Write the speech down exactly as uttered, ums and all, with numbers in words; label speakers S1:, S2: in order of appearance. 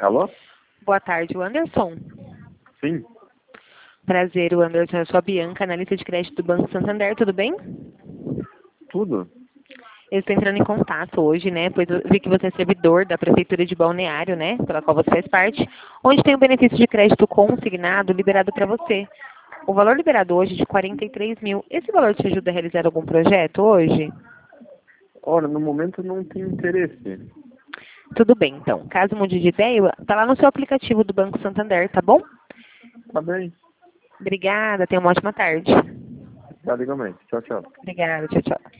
S1: Alô?
S2: Boa tarde, o Anderson.
S1: Sim.
S2: Prazer, o Anderson. Eu sou a Bianca, analista de crédito do Banco Santander, tudo bem?
S1: Tudo?
S2: Eu estou entrando em contato hoje, né? Pois eu vi que você é servidor da Prefeitura de Balneário, né? Pela qual você faz parte, onde tem o benefício de crédito consignado liberado para você. O valor liberado hoje é de quarenta e três mil. Esse valor te ajuda a realizar algum projeto hoje?
S1: Ora, no momento não tenho interesse.
S2: Tudo bem, então. Caso mude de ideia, tá lá no seu aplicativo do Banco Santander, tá bom?
S1: Tá bem.
S2: Obrigada, tenha uma ótima tarde.
S1: Tá, legalmente. Tchau, tchau.
S2: Obrigada, tchau, tchau.